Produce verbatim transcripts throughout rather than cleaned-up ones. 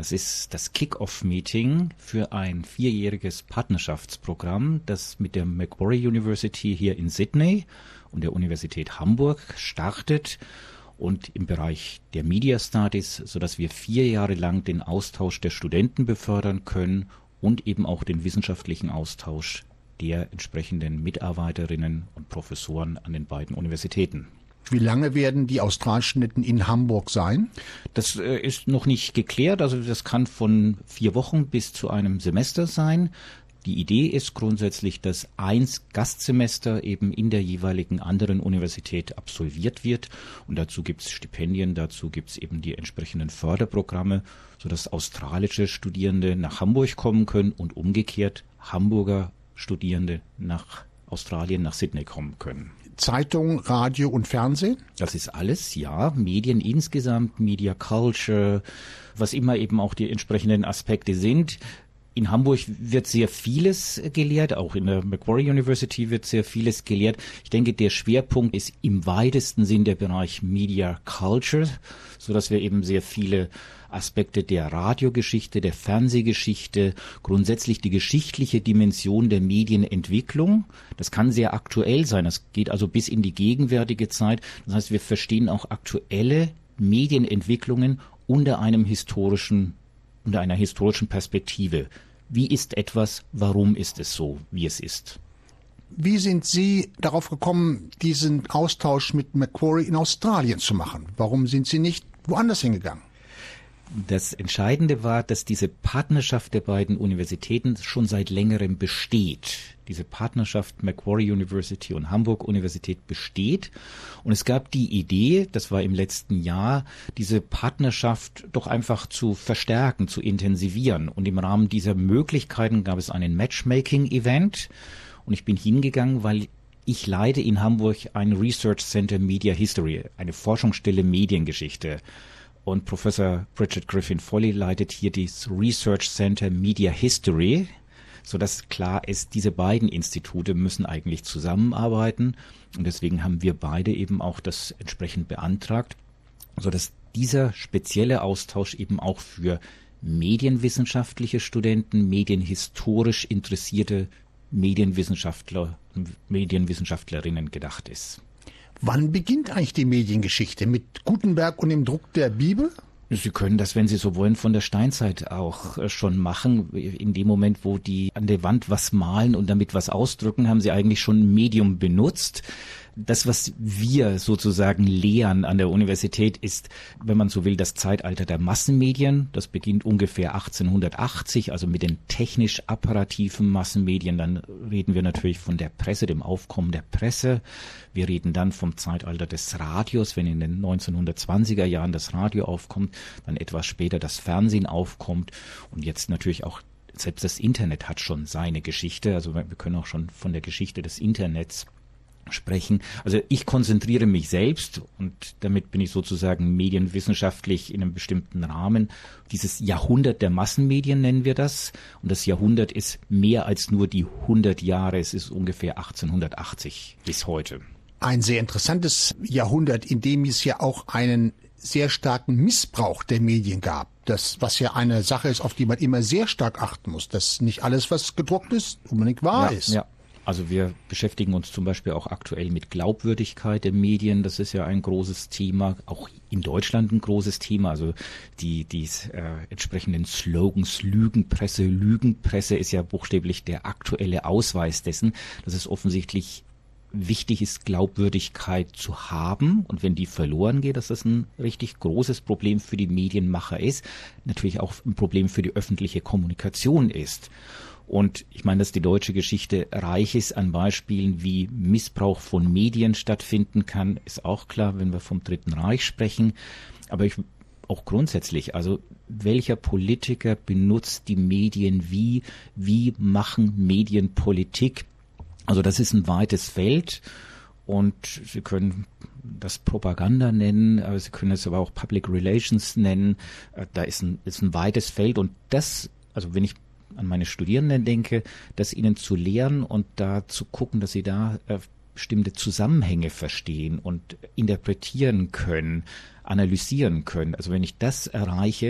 Das ist das Kick-Off-Meeting für ein vierjähriges Partnerschaftsprogramm, das mit der Macquarie University hier in Sydney und der Universität Hamburg startet und im Bereich der Media Studies, sodass wir vier Jahre lang den Austausch der Studenten befördern können und eben auch den wissenschaftlichen Austausch der entsprechenden Mitarbeiterinnen und Professoren an den beiden Universitäten. Wie lange werden die Australstudenten in Hamburg sein? Das äh, ist noch nicht geklärt. Also das kann von vier Wochen bis zu einem Semester sein. Die Idee ist grundsätzlich, dass ein Gastsemester eben in der jeweiligen anderen Universität absolviert wird. Und dazu gibt es Stipendien, dazu gibt es eben die entsprechenden Förderprogramme, sodass australische Studierende nach Hamburg kommen können und umgekehrt Hamburger Studierende nach Australien, nach Sydney kommen können. Zeitung, Radio und Fernsehen? Das ist alles, ja. Medien insgesamt, Media Culture, was immer eben auch die entsprechenden Aspekte sind. In Hamburg wird sehr vieles gelehrt, auch in der Macquarie University wird sehr vieles gelehrt. Ich denke, der Schwerpunkt ist im weitesten Sinn der Bereich Media Culture, so dass wir eben sehr viele Aspekte der Radiogeschichte, der Fernsehgeschichte, grundsätzlich die geschichtliche Dimension der Medienentwicklung. Das kann sehr aktuell sein. Das geht also bis in die gegenwärtige Zeit. Das heißt, wir verstehen auch aktuelle Medienentwicklungen unter einem historischen, unter einer historischen Perspektive. Wie ist etwas? Warum ist es so, wie es ist? Wie sind Sie darauf gekommen, diesen Austausch mit Macquarie in Australien zu machen? Warum sind Sie nicht woanders hingegangen? Das Entscheidende war, dass diese Partnerschaft der beiden Universitäten schon seit längerem besteht. Diese Partnerschaft Macquarie University und Hamburg Universität besteht. Und es gab die Idee, das war im letzten Jahr, diese Partnerschaft doch einfach zu verstärken, zu intensivieren. Und im Rahmen dieser Möglichkeiten gab es einen Matchmaking-Event. Und ich bin hingegangen, weil ich leite in Hamburg ein Research Center Media History, eine Forschungsstelle Mediengeschichte. Und Professor Bridget Griffin-Foley leitet hier das Research Center Media History, sodass klar ist, diese beiden Institute müssen eigentlich zusammenarbeiten. Und deswegen haben wir beide eben auch das entsprechend beantragt, sodass dieser spezielle Austausch eben auch für medienwissenschaftliche Studenten, medienhistorisch interessierte Medienwissenschaftler und Medienwissenschaftlerinnen gedacht ist. Wann beginnt eigentlich die Mediengeschichte? Mit Gutenberg und dem Druck der Bibel? Sie können das, wenn Sie so wollen, von der Steinzeit auch schon machen. In dem Moment, wo die an der Wand was malen und damit was ausdrücken, haben Sie eigentlich schon ein Medium benutzt. Das, was wir sozusagen lehren an der Universität, ist, wenn man so will, das Zeitalter der Massenmedien. Das beginnt ungefähr achtzehnhundertachtzig, also mit den technisch-apparativen Massenmedien. Dann reden wir natürlich von der Presse, dem Aufkommen der Presse. Wir reden dann vom Zeitalter des Radios, wenn in den neunzehnhundertzwanziger Jahren das Radio aufkommt, dann etwas später das Fernsehen aufkommt und jetzt natürlich auch selbst das Internet hat schon seine Geschichte. Also wir können auch schon von der Geschichte des Internets sprechen. Also ich konzentriere mich selbst und damit bin ich sozusagen medienwissenschaftlich in einem bestimmten Rahmen. Dieses Jahrhundert der Massenmedien nennen wir das. Und das Jahrhundert ist mehr als nur die hundert Jahre. Es ist ungefähr achtzehnhundertachtzig bis heute. Ein sehr interessantes Jahrhundert, in dem es ja auch einen sehr starken Missbrauch der Medien gab. Das, was ja eine Sache ist, auf die man immer sehr stark achten muss, dass nicht alles, was gedruckt ist, unbedingt wahr ja, ist. Ja. Also wir beschäftigen uns zum Beispiel auch aktuell mit Glaubwürdigkeit der Medien. Das ist ja ein großes Thema, auch in Deutschland ein großes Thema. Also die, die äh, entsprechenden Slogans, Lügenpresse, Lügenpresse ist ja buchstäblich der aktuelle Ausweis dessen, dass es offensichtlich wichtig ist, Glaubwürdigkeit zu haben. Und wenn die verloren geht, dass das ein richtig großes Problem für die Medienmacher ist, natürlich auch ein Problem für die öffentliche Kommunikation ist. Und ich meine, dass die deutsche Geschichte reich ist an Beispielen, wie Missbrauch von Medien stattfinden kann, ist auch klar, wenn wir vom Dritten Reich sprechen. Aber ich, auch grundsätzlich, also welcher Politiker benutzt die Medien wie, wie machen Medien Politik? Also das ist ein weites Feld und Sie können das Propaganda nennen, aber Sie können es aber auch Public Relations nennen. Da ist ein, ist ein weites Feld und das, also wenn ich an meine Studierenden denke, das ihnen zu lehren und da zu gucken, dass sie da äh, bestimmte Zusammenhänge verstehen und interpretieren können, analysieren können. Also wenn ich das erreiche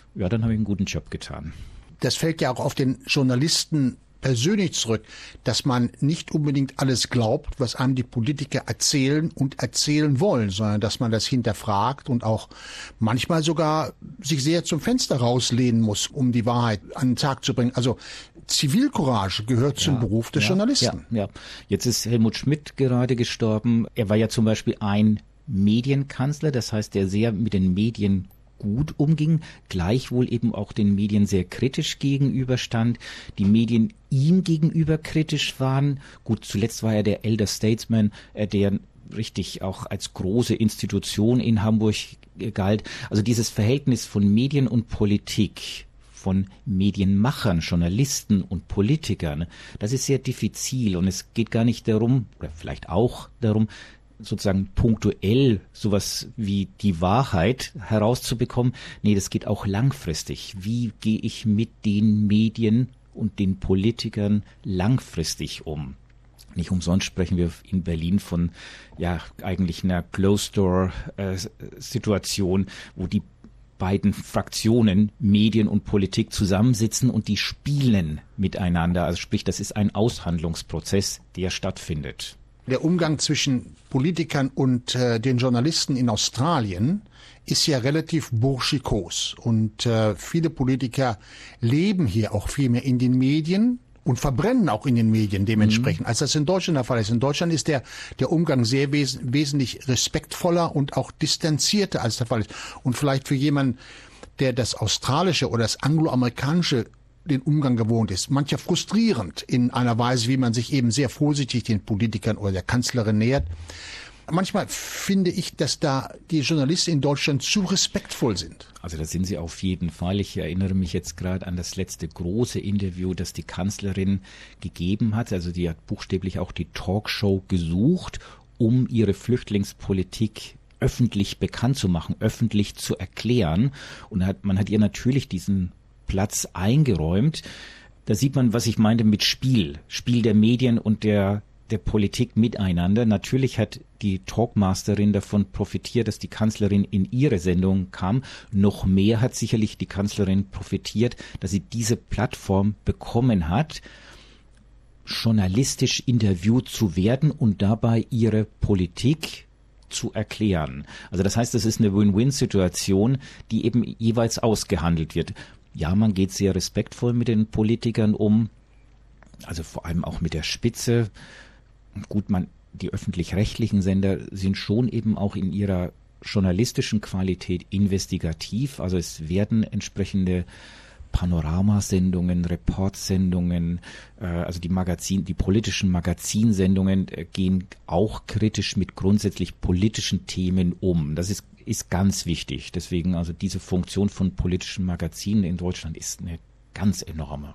ja, dann habe ich einen guten Job getan. Das fällt ja auch auf den Journalisten persönlich zurück, dass man nicht unbedingt alles glaubt, was einem die Politiker erzählen und erzählen wollen, sondern dass man das hinterfragt und auch manchmal sogar sich sehr zum Fenster rauslehnen muss, um die Wahrheit an den Tag zu bringen. Also Zivilcourage gehört ja, zum Beruf des ja, Journalisten. Ja, ja. Jetzt ist Helmut Schmidt gerade gestorben. Er war ja zum Beispiel ein Medienkanzler, das heißt, der sehr mit den Medien gut umging, gleichwohl eben auch den Medien sehr kritisch gegenüberstand, die Medien ihm gegenüber kritisch waren. Gut, zuletzt war er der Elder Statesman, der richtig auch als große Institution in Hamburg galt. Also dieses Verhältnis von Medien und Politik, von Medienmachern, Journalisten und Politikern, das ist sehr diffizil und es geht gar nicht darum, oder vielleicht auch darum, sozusagen punktuell sowas wie die Wahrheit herauszubekommen. Nee, das geht auch langfristig. Wie gehe ich mit den Medien und den Politikern langfristig um? Nicht umsonst sprechen wir in Berlin von ja eigentlich einer Closed-Door-Situation, wo die beiden Fraktionen, Medien und Politik, zusammensitzen und die spielen miteinander. Also sprich, das ist ein Aushandlungsprozess, der stattfindet. Der Umgang zwischen Politikern und äh, den Journalisten in Australien ist ja relativ burschikos. Und äh, viele Politiker leben hier auch viel mehr in den Medien und verbrennen auch in den Medien dementsprechend, mhm. als das in Deutschland der Fall ist. In Deutschland ist der, der Umgang sehr wes- wesentlich respektvoller und auch distanzierter, als der Fall ist. Und vielleicht für jemanden, der das australische oder das angloamerikanische den Umgang gewohnt ist, mancher frustrierend in einer Weise, wie man sich eben sehr vorsichtig den Politikern oder der Kanzlerin nähert. Manchmal finde ich, dass da die Journalisten in Deutschland zu respektvoll sind. Also da sind sie auf jeden Fall. Ich erinnere mich jetzt gerade an das letzte große Interview, das die Kanzlerin gegeben hat. Also die hat buchstäblich auch die Talkshow gesucht, um ihre Flüchtlingspolitik öffentlich bekannt zu machen, öffentlich zu erklären. Und hat, man hat ihr natürlich diesen Platz eingeräumt. Da sieht man, was ich meinte mit Spiel, Spiel der Medien und der der Politik miteinander. Natürlich hat die Talkmasterin davon profitiert, dass die Kanzlerin in ihre Sendung kam. Noch mehr hat sicherlich die Kanzlerin profitiert, dass sie diese Plattform bekommen hat, journalistisch interviewt zu werden und dabei ihre Politik zu erklären. Also das heißt, das ist eine Win-Win-Situation, die eben jeweils ausgehandelt wird. Ja, man geht sehr respektvoll mit den Politikern um, also vor allem auch mit der Spitze. Gut, man, die öffentlich-rechtlichen Sender sind schon eben auch in ihrer journalistischen Qualität investigativ. Also es werden entsprechende Panoramasendungen, Reportsendungen, äh, also die Magazin, die politischen Magazinsendungen äh, gehen auch kritisch mit grundsätzlich politischen Themen um. Das ist ist ganz wichtig. Deswegen also diese Funktion von politischen Magazinen in Deutschland ist eine ganz enorme.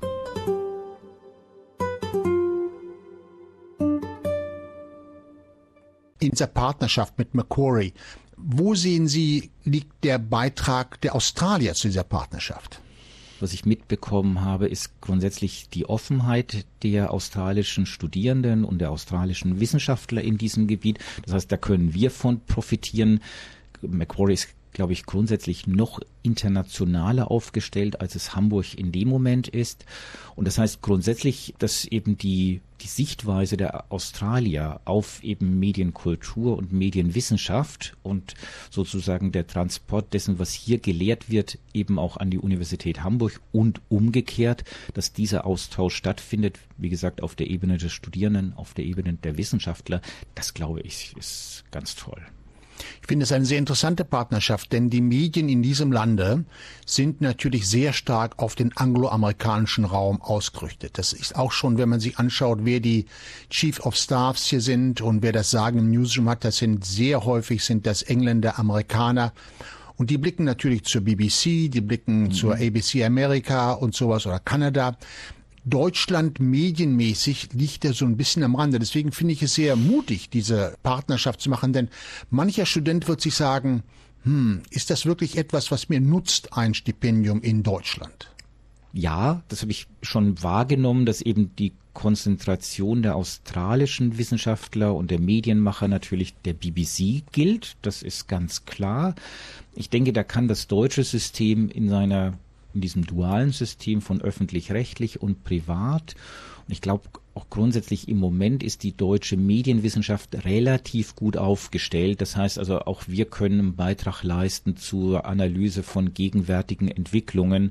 In dieser Partnerschaft mit Macquarie, wo sehen Sie, liegt der Beitrag der Australier zu dieser Partnerschaft? Was ich mitbekommen habe, ist grundsätzlich die Offenheit der australischen Studierenden und der australischen Wissenschaftler in diesem Gebiet. Das heißt, da können wir von profitieren. Macquarie ist, glaube ich, grundsätzlich noch internationaler aufgestellt, als es Hamburg in dem Moment ist. Und das heißt grundsätzlich, dass eben die, die Sichtweise der Australier auf eben Medienkultur und Medienwissenschaft und sozusagen der Transport dessen, was hier gelehrt wird, eben auch an die Universität Hamburg und umgekehrt, dass dieser Austausch stattfindet, wie gesagt, auf der Ebene des Studierenden, auf der Ebene der Wissenschaftler, das glaube ich, ist ganz toll. Ich finde es eine sehr interessante Partnerschaft, denn die Medien in diesem Lande sind natürlich sehr stark auf den angloamerikanischen Raum ausgerichtet. Das ist auch schon, wenn man sich anschaut, wer die Chief of Staffs hier sind und wer das Sagen im Newsroom hat, das sind sehr häufig sind das Engländer, Amerikaner. Und die blicken natürlich zur B B C, die blicken mhm. zur A B C America und sowas oder Kanada. Deutschland medienmäßig liegt er so ein bisschen am Rande. Deswegen finde ich es sehr mutig, diese Partnerschaft zu machen, denn mancher Student wird sich sagen, hm, ist das wirklich etwas, was mir nutzt, ein Stipendium in Deutschland? Ja, das habe ich schon wahrgenommen, dass eben die Konzentration der australischen Wissenschaftler und der Medienmacher natürlich der B B C gilt. Das ist ganz klar. Ich denke, da kann das deutsche System in seiner in diesem dualen System von öffentlich-rechtlich und privat. Und ich glaube, auch grundsätzlich im Moment ist die deutsche Medienwissenschaft relativ gut aufgestellt. Das heißt also, auch wir können einen Beitrag leisten zur Analyse von gegenwärtigen Entwicklungen,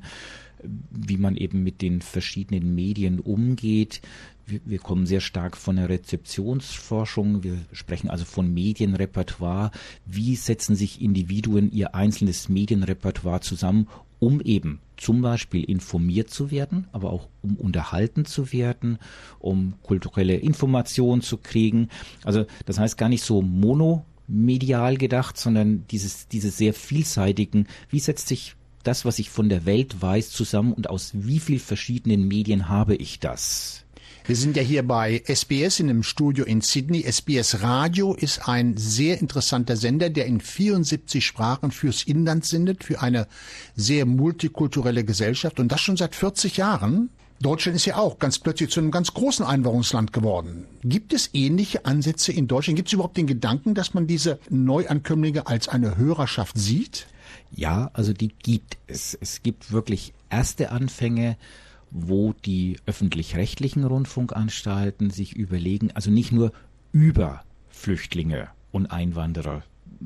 wie man eben mit den verschiedenen Medien umgeht. Wir, wir kommen sehr stark von der Rezeptionsforschung. Wir sprechen also von Medienrepertoire. Wie setzen sich Individuen ihr einzelnes Medienrepertoire zusammen, um eben zum Beispiel informiert zu werden, aber auch um unterhalten zu werden, um kulturelle Informationen zu kriegen. Also das heißt gar nicht so monomedial gedacht, sondern dieses, diese sehr vielseitigen, wie setzt sich das, was ich von der Welt weiß, zusammen und aus wie viel verschiedenen Medien habe ich das? Wir sind ja hier bei S B S in einem Studio in Sydney. S B S Radio ist ein sehr interessanter Sender, der in vierundsiebzig Sprachen fürs Inland sendet, für eine sehr multikulturelle Gesellschaft und das schon seit vierzig Jahren. Deutschland ist ja auch ganz plötzlich zu einem ganz großen Einwanderungsland geworden. Gibt es ähnliche Ansätze in Deutschland? Gibt es überhaupt den Gedanken, dass man diese Neuankömmlinge als eine Hörerschaft sieht? Ja, also die gibt es. Es gibt wirklich erste Anfänge, wo die öffentlich-rechtlichen Rundfunkanstalten sich überlegen, also nicht nur über Flüchtlinge und Einwanderer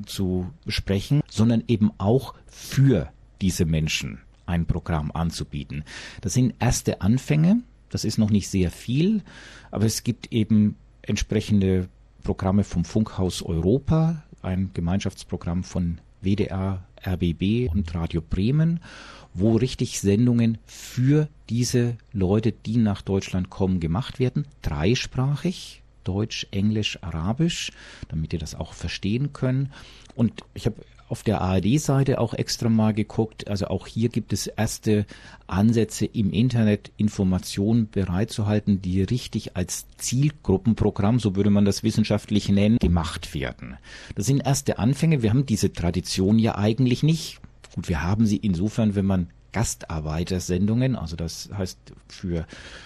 zu sprechen, sondern eben auch für diese Menschen ein Programm anzubieten. Das sind erste Anfänge, das ist noch nicht sehr viel, aber es gibt eben entsprechende Programme vom Funkhaus Europa, ein Gemeinschaftsprogramm von W D R, R B B und Radio Bremen, wo richtig Sendungen für diese Leute, die nach Deutschland kommen, gemacht werden, dreisprachig, Deutsch, Englisch, Arabisch, damit ihr das auch verstehen können. Und ich habe auf der A R D-Seite auch extra mal geguckt, also auch hier gibt es erste Ansätze im Internet, Informationen bereitzuhalten, die richtig als Zielgruppenprogramm, so würde man das wissenschaftlich nennen, gemacht werden. Das sind erste Anfänge, wir haben diese Tradition ja eigentlich nicht. Gut, wir haben sie insofern, wenn man Gastarbeitersendungen, also das heißt für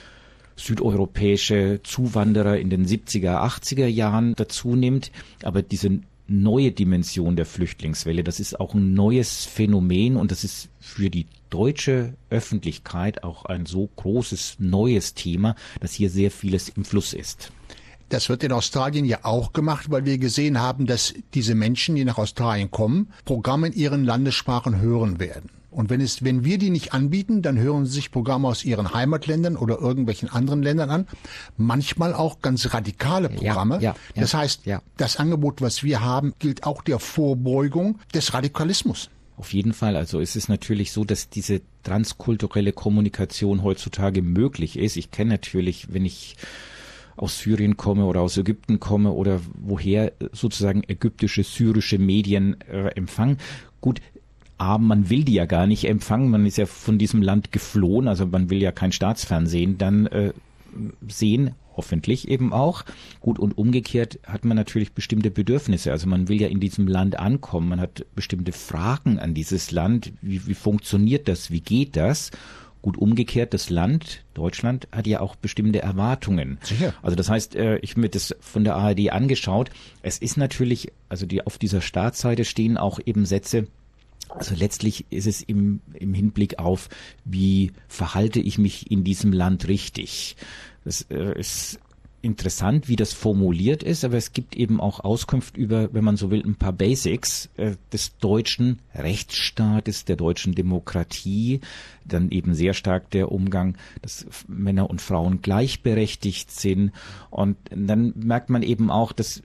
südeuropäische Zuwanderer in den siebziger, achtziger Jahren dazu nimmt, aber diese neue Dimension der Flüchtlingswelle, das ist auch ein neues Phänomen und das ist für die deutsche Öffentlichkeit auch ein so großes neues Thema, dass hier sehr vieles im Fluss ist. Das wird in Australien ja auch gemacht, weil wir gesehen haben, dass diese Menschen, die nach Australien kommen, Programme in ihren Landessprachen hören werden. Und wenn es, wenn wir die nicht anbieten, dann hören sie sich Programme aus ihren Heimatländern oder irgendwelchen anderen Ländern an. Manchmal auch ganz radikale Programme. Ja, ja, das heißt, ja. Das Angebot, was wir haben, gilt auch der Vorbeugung des Radikalismus. Auf jeden Fall. Also es ist natürlich so, dass diese transkulturelle Kommunikation heutzutage möglich ist. Ich kenne natürlich, wenn ich aus Syrien komme oder aus Ägypten komme oder woher sozusagen ägyptische, syrische Medien äh, empfangen. Gut, aber man will die ja gar nicht empfangen, man ist ja von diesem Land geflohen, also man will ja kein Staatsfernsehen dann äh, sehen, hoffentlich eben auch. Gut, und umgekehrt hat man natürlich bestimmte Bedürfnisse, also man will ja in diesem Land ankommen, man hat bestimmte Fragen an dieses Land, wie, wie funktioniert das, wie geht das? Gut, umgekehrt, das Land, Deutschland, hat ja auch bestimmte Erwartungen. Sicher. Also das heißt, ich habe mir das von der A R D angeschaut. Es ist natürlich, also die auf dieser Startseite stehen auch eben Sätze, also letztlich ist es im, im Hinblick auf, wie verhalte ich mich in diesem Land richtig. Das äh, ist interessant, wie das formuliert ist, aber es gibt eben auch Auskunft über, wenn man so will, ein paar Basics äh, des deutschen Rechtsstaates, der deutschen Demokratie, dann eben sehr stark der Umgang, dass Männer und Frauen gleichberechtigt sind und dann merkt man eben auch, dass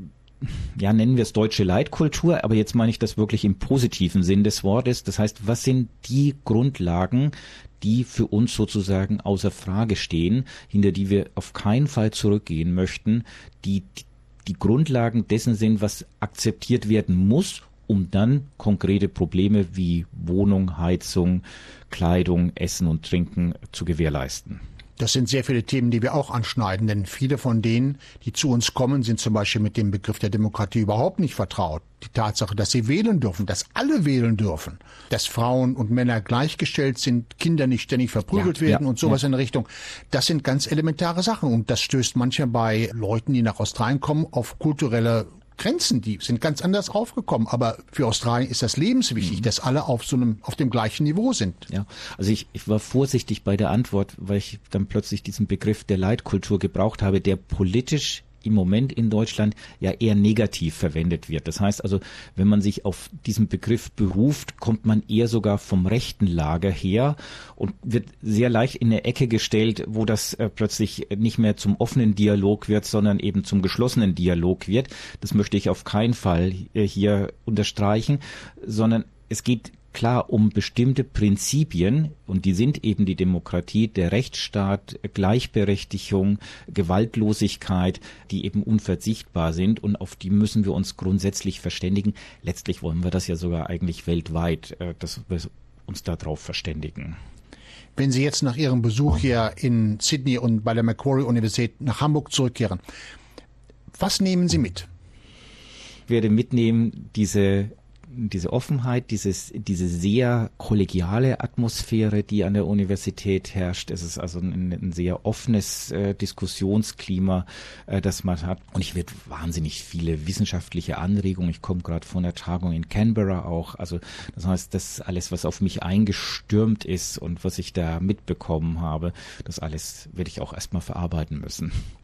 ja, nennen wir es deutsche Leitkultur, aber jetzt meine ich das wirklich im positiven Sinn des Wortes. Das heißt, was sind die Grundlagen, die für uns sozusagen außer Frage stehen, hinter die wir auf keinen Fall zurückgehen möchten, die die Grundlagen dessen sind, was akzeptiert werden muss, um dann konkrete Probleme wie Wohnung, Heizung, Kleidung, Essen und Trinken zu gewährleisten. Das sind sehr viele Themen, die wir auch anschneiden, denn viele von denen, die zu uns kommen, sind zum Beispiel mit dem Begriff der Demokratie überhaupt nicht vertraut. Die Tatsache, dass sie wählen dürfen, dass alle wählen dürfen, dass Frauen und Männer gleichgestellt sind, Kinder nicht ständig verprügelt ja, werden ja, und sowas ja. in der Richtung, das sind ganz elementare Sachen und das stößt manchmal bei Leuten, die nach Australien kommen, auf kulturelle Grenzen, die sind ganz anders aufgekommen. Aber für Australien ist das lebenswichtig, mhm. dass alle auf so einem, auf dem gleichen Niveau sind. Ja, also ich, ich war vorsichtig bei der Antwort, weil ich dann plötzlich diesen Begriff der Leitkultur gebraucht habe, der politisch im Moment in Deutschland ja eher negativ verwendet wird. Das heißt also, wenn man sich auf diesen Begriff beruft, kommt man eher sogar vom rechten Lager her und wird sehr leicht in eine Ecke gestellt, wo das äh, plötzlich nicht mehr zum offenen Dialog wird, sondern eben zum geschlossenen Dialog wird. Das möchte ich auf keinen Fall äh, hier unterstreichen, sondern es geht klar um bestimmte Prinzipien, und die sind eben die Demokratie, der Rechtsstaat, Gleichberechtigung, Gewaltlosigkeit, die eben unverzichtbar sind, und auf die müssen wir uns grundsätzlich verständigen. Letztlich wollen wir das ja sogar eigentlich weltweit, dass wir uns darauf verständigen. Wenn Sie jetzt nach Ihrem Besuch hier in Sydney und bei der Macquarie-Universität nach Hamburg zurückkehren, was nehmen Sie mit? Ich werde mitnehmen diese diese Offenheit, dieses, diese sehr kollegiale Atmosphäre, die an der Universität herrscht. Es ist also ein, ein sehr offenes äh, Diskussionsklima, äh, das man hat. Und ich werde wahnsinnig viele wissenschaftliche Anregungen. Ich komme gerade von der Tagung in Canberra auch. Also das heißt, das alles, was auf mich eingestürmt ist und was ich da mitbekommen habe, das alles werde ich auch erstmal verarbeiten müssen.